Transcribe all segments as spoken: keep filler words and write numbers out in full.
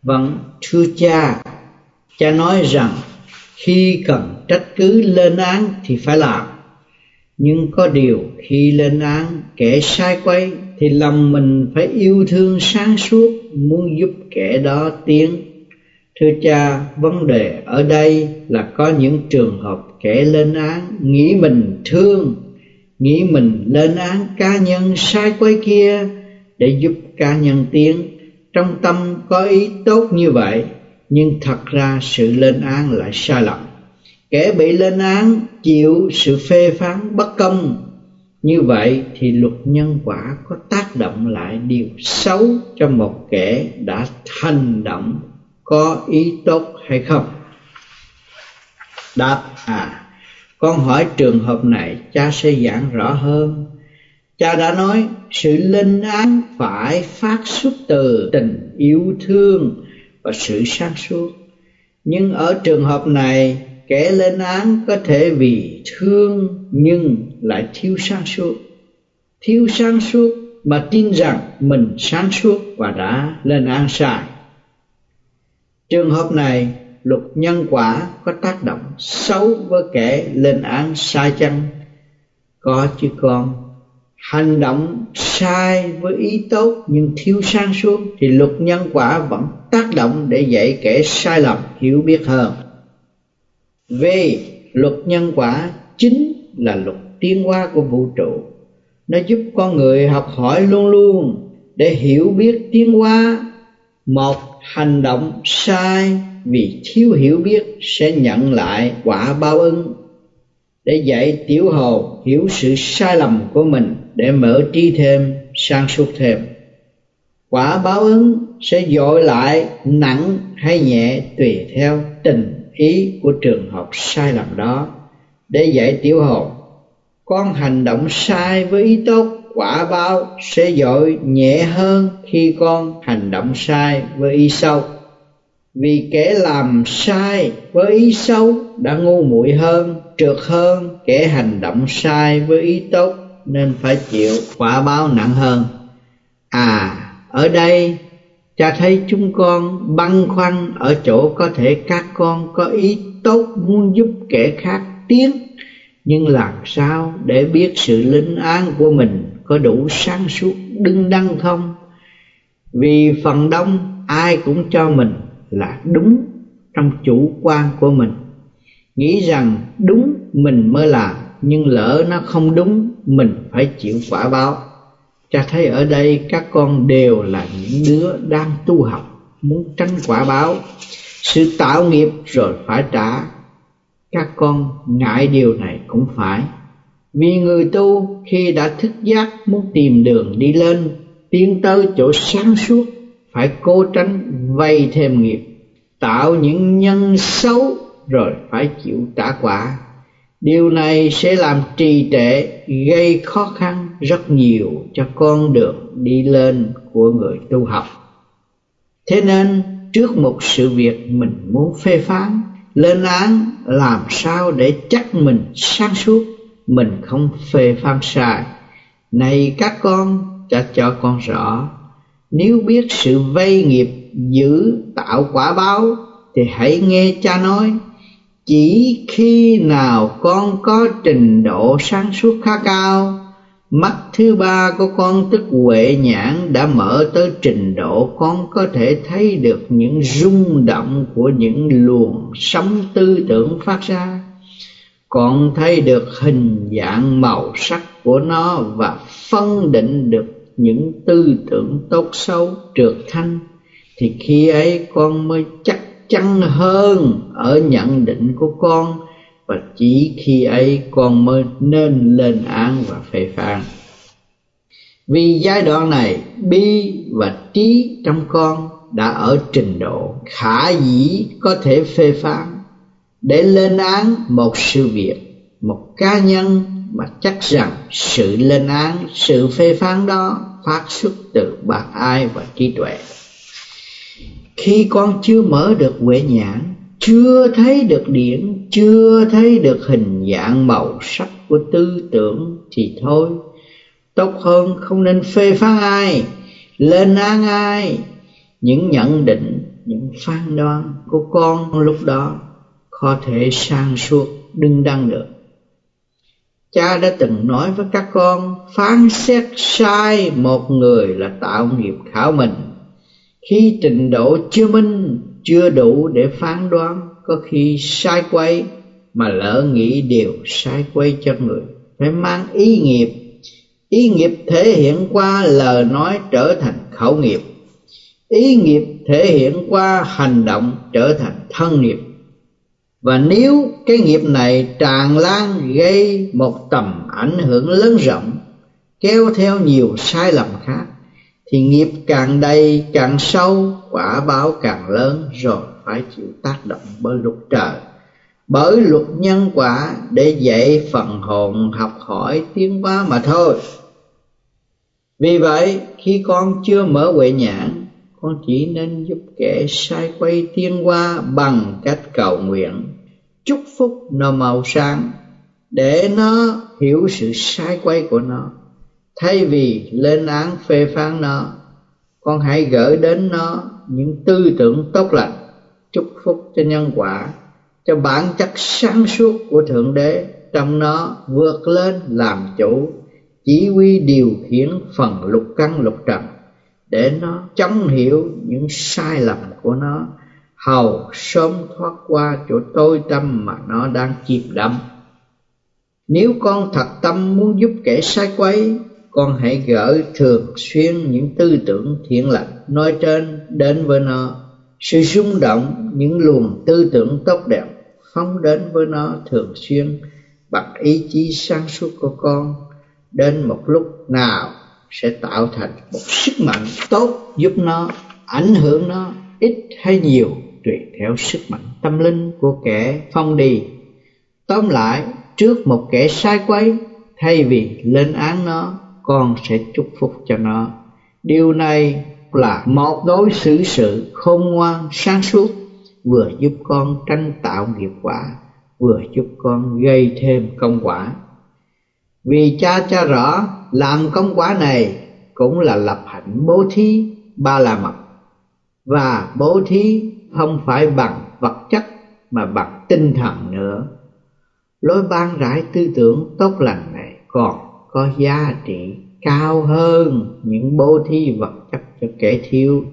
Vâng, thưa cha, cha nói rằng khi cần trách cứ lên án thì phải làm. Nhưng có điều khi lên án kẻ sai quay thì lòng mình phải yêu thương sáng suốt, muốn giúp kẻ đó tiến. Thưa cha, vấn đề ở đây là có những trường hợp kẻ lên án nghĩ mình thương, nghĩ mình lên án cá nhân sai quay kia để giúp cá nhân tiến. Trong tâm có ý tốt như vậy, nhưng thật ra sự lên án lại sai lầm. Kẻ bị lên án chịu sự phê phán bất công, như vậy thì luật nhân quả có tác động lại điều xấu cho một kẻ đã hành động có ý tốt hay không? Đáp: À, con hỏi trường hợp này cha sẽ giảng rõ hơn. Cha đã nói sự lên án phải phát xuất từ tình yêu thương và sự sáng suốt. Nhưng ở trường hợp này, kẻ lên án có thể vì thương nhưng lại thiếu sáng suốt. Thiếu sáng suốt mà tin rằng mình sáng suốt và đã lên án sai. Trường hợp này, luật nhân quả có tác động xấu với kẻ lên án sai chăng? Có chứ con. Hành động sai với ý tốt nhưng thiếu sáng suốt thì luật nhân quả vẫn tác động để dạy kẻ sai lầm hiểu biết hơn. Vì luật nhân quả chính là luật tiến hóa của vũ trụ. Nó giúp con người học hỏi luôn luôn để hiểu biết tiến hóa. Một hành động sai vì thiếu hiểu biết sẽ nhận lại quả báo ứng, để dạy tiểu hồn hiểu sự sai lầm của mình để mở trí thêm, sáng suốt thêm. Quả báo ứng sẽ dội lại nặng hay nhẹ tùy theo tình ý của trường hợp sai lầm đó, để dạy tiểu hồn con hành động sai với ý tốt, quả báo sẽ dội nhẹ hơn khi con hành động sai với ý xấu. Vì kẻ làm sai với ý xấu đã ngu muội hơn, trượt hơn kẻ hành động sai với ý tốt, nên phải chịu quả báo nặng hơn. À, ở đây cha thấy chúng con băn khoăn ở chỗ có thể các con có ý tốt muốn giúp kẻ khác tiến, nhưng làm sao để biết sự lên án của mình có đủ sáng suốt đứng đắn không? Vì phần đông ai cũng cho mình là đúng trong chủ quan của mình, nghĩ rằng đúng mình mới làm, nhưng lỡ nó không đúng mình phải chịu quả báo. Cha thấy ở đây các con đều là những đứa đang tu học, muốn tránh quả báo, sự tạo nghiệp rồi phải trả. Các con ngại điều này cũng phải, vì người tu khi đã thức giác muốn tìm đường đi lên, tiến tới chỗ sáng suốt, phải cố tránh vay thêm nghiệp, tạo những nhân xấu rồi phải chịu trả quả. Điều này sẽ làm trì trệ, gây khó khăn rất nhiều cho con đường đi lên của người tu học. Thế nên trước một sự việc mình muốn phê phán, lên án, làm sao để chắc mình sáng suốt, mình không phê phán sai. Này các con, cha cho con rõ, nếu biết sự vay nghiệp giữ tạo quả báo thì hãy nghe cha nói. Chỉ khi nào con có trình độ sáng suốt khá cao, mắt thứ ba của con tức huệ nhãn đã mở tới trình độ con có thể thấy được những rung động của những luồng sóng tư tưởng phát ra, con thấy được hình dạng màu sắc của nó và phân định được những tư tưởng tốt xấu trượt thanh, thì khi ấy con mới chắc chắn hơn ở nhận định của con, và chỉ khi ấy con mới nên lên án và phê phán. Vì giai đoạn này bi và trí trong con đã ở trình độ khả dĩ có thể phê phán, để lên án một sự việc, một cá nhân mà chắc rằng sự lên án, sự phê phán đó phát xuất từ bác ái và trí tuệ. Khi con chưa mở được huệ nhãn, chưa thấy được điển, chưa thấy được hình dạng màu sắc của tư tưởng thì thôi, tốt hơn không nên phê phán ai, lên án ai. Những nhận định, những phán đoán của con lúc đó có thể sáng suốt đứng đắn được. Cha đã từng nói với các con, phán xét sai một người là tạo nghiệp khảo mình. Khi trình độ chưa minh, chưa đủ để phán đoán, có khi sai quay mà lỡ nghĩ điều sai quay cho người. Phải mang ý nghiệp. Ý nghiệp thể hiện qua lời nói trở thành khẩu nghiệp. Ý nghiệp thể hiện qua hành động trở thành thân nghiệp. Và nếu cái nghiệp này tràn lan gây một tầm ảnh hưởng lớn rộng, kéo theo nhiều sai lầm khác, thì nghiệp càng đầy càng sâu, quả báo càng lớn, rồi phải chịu tác động bởi luật trời, bởi luật nhân quả, để dạy phần hồn học hỏi tiến hóa mà thôi. Vì vậy, khi con chưa mở huệ nhãn, con chỉ nên giúp kẻ sai quay tiến hóa bằng cách cầu nguyện, chúc phúc nó mau sáng, để nó hiểu sự sai quay của nó. Thay vì lên án phê phán nó, con hãy gửi đến nó những tư tưởng tốt lành, chúc phúc cho nhân quả, cho bản chất sáng suốt của Thượng Đế trong nó vượt lên làm chủ, chỉ huy điều khiển phần lục căn lục trần, để nó chống hiểu những sai lầm của nó, hầu sớm thoát qua chỗ tối tăm mà nó đang chìm đắm. Nếu con thật tâm muốn giúp kẻ sai quấy, con hãy gửi thường xuyên những tư tưởng thiện lành nói trên đến với nó. Sự rung động những luồng tư tưởng tốt đẹp phóng đến với nó thường xuyên bằng ý chí sáng suốt của con, đến một lúc nào sẽ tạo thành một sức mạnh tốt giúp nó, ảnh hưởng nó ít hay nhiều tùy theo sức mạnh tâm linh của kẻ phong đi. Tóm lại, trước một kẻ sai quấy, thay vì lên án nó, con sẽ chúc phúc cho nó. Điều này là một đối xử sự khôn ngoan sáng suốt, vừa giúp con tranh tạo nghiệp quả, vừa giúp con gây thêm công quả. Vì cha cha rõ, làm công quả này cũng là lập hạnh bố thí ba la mật. Và bố thí không phải bằng vật chất mà bằng tinh thần nữa. Lối ban rải tư tưởng tốt lành này còn có giá trị cao hơn những bố thí vật chất cho kẻ thiếu.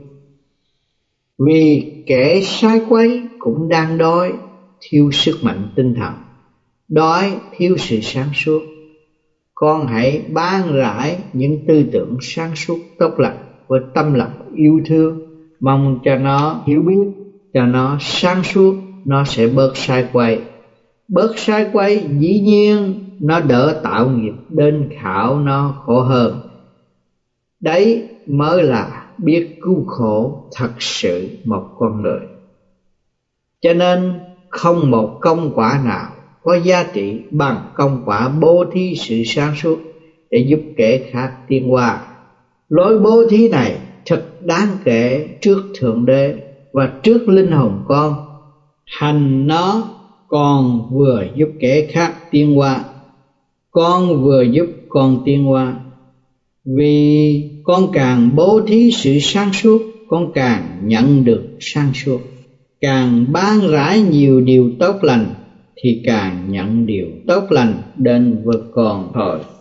Vì kẻ sai quấy cũng đang đói, thiếu sức mạnh tinh thần, đói thiếu sự sáng suốt. Con hãy ban rải những tư tưởng sáng suốt tốt lành với tâm lòng yêu thương, mong cho nó hiểu biết, cho nó sáng suốt, nó sẽ bớt sai quay. Bớt sai quay dĩ nhiên nó đỡ tạo nghiệp đến khảo nó khổ hơn. Đấy mới là biết cứu khổ thật sự một con người. Cho nên không một công quả nào có giá trị bằng công quả bố thí sự sáng suốt để giúp kẻ khác tiến hóa. Lối bố thí này thật đáng kể trước Thượng Đế và trước linh hồn con. Hành nó còn vừa giúp kẻ khác tiến hóa, con vừa giúp con tiến hóa. Vì con càng bố thí sự sáng suốt, con càng nhận được sáng suốt. Càng ban rải nhiều điều tốt lành thì càng nhận điều tốt lành đến với con thôi.